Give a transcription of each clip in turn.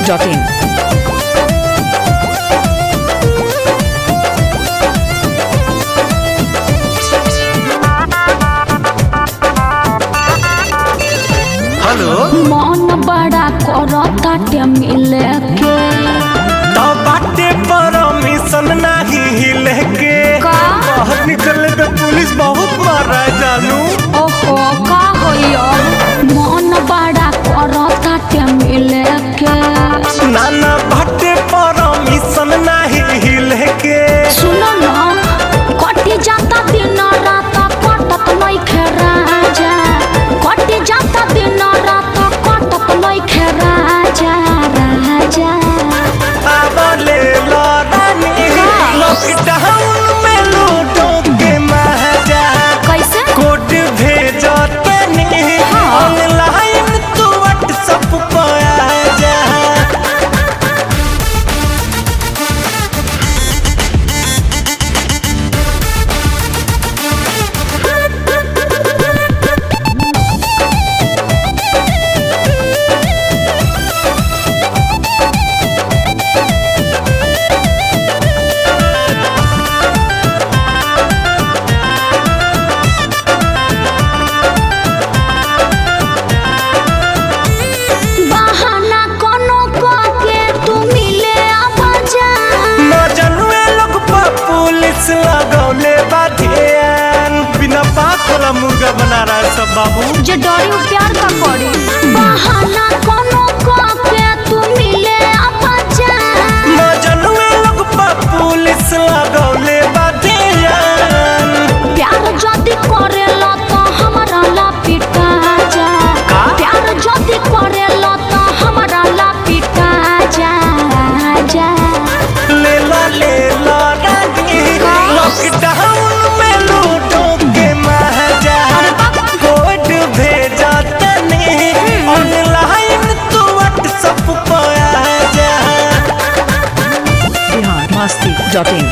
biharmasti.in. Hello मन बड़ा करताटे मिले के तो बाटे परमिशन नाही हिले के का? बाहर निकले पे पुलिस बहुत मारा है जानू। ओहो का होइयो मन बड़ा करताटे मिले के नाना बाटे परमिशन नाही हिले के सुनो ना कटी जाता दिन रात कटत नहीं राजा कटी जाता दिन रात कटत नहीं राजा राजा आवले लड़ानी लॉकडाउन में लूटो के महाजा कैसे कोड भेजो तनी ऑनलाइन तू व्हाट्सएप पर आ जा। बहाना कोनो के तू मिले आवाजा मजनुए लोग पर पुलिस लगौले बाधियान बिना बात वाला मुर्गा बना रहा है सब बाबू। जे डरी उ प्यार का करी बहाना कोनो के तू मिले आवाजा मजनुए लोग पर पुलिस लगौले बाधियान प्यार जदी करेला तो हमरा ला पिटा जा का? प्यार जदी करेला तो हमरा ला पिटा जा जा ले ला रानी लॉकडाउन में लूटो के महाजा कोड भेजा तनी ऑनलाइन तू व्हाट्सएप पर आ जा। biharmasti.in.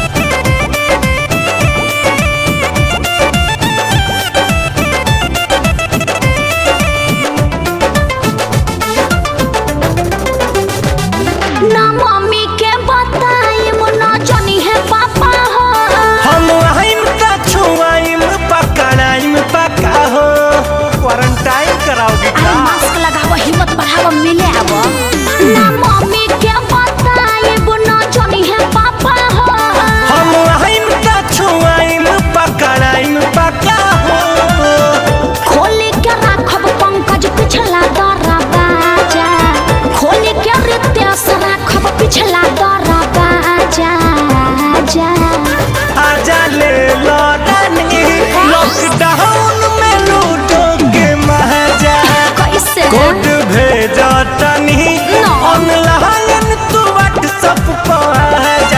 ना मम्मी के बताई ना जानी है पापा हो हम आइम ता छुआइम पकड़ाइम पका हो क्वारंटाइन कराओगे अरे का? मास्क लगावो हिम्मत बढ़ावो मिले आवो ना मम्मी के बताई ना जानी है पापा हो हम आइम ता छुआइम पकड़ाइम पका हो खोली के राखब पंकज पिछला दरा बाजा खोली के रितेश राखब पिछला दरा बाजा जा आजा ले लड़ानी लॉकडाउन में लूटो के महाजा कैसे कोड भेजा तनी No. ऑनलाइन तू व्हाट्सएप पर आ जा।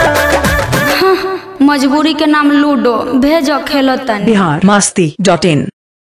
मजबूरी के नाम लूडो भेजो खेलो तनी biharmasti.in.